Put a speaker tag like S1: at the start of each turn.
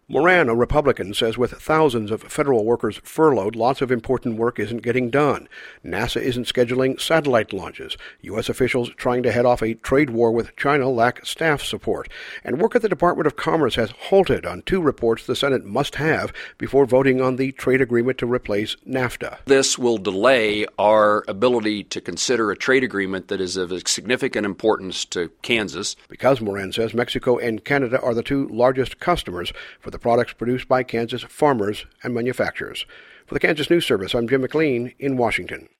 S1: Moran, a Republican, says with thousands of federal workers furloughed, lots of important work isn't getting done. NASA isn't scheduling satellite launches. U.S. officials trying to head off a trade war with China lack staff support. And work at the Department of Commerce has halted on two reports the Senate must have before voting on the trade agreement to replace NAFTA.
S2: This will delay our ability to consider a trade agreement that is of significant importance to Kansas.
S1: Because, Moran says, Mexico and Canada are the two largest customers for the products produced by Kansas farmers and manufacturers. For the Kansas News Service, I'm Jim McLean in Washington.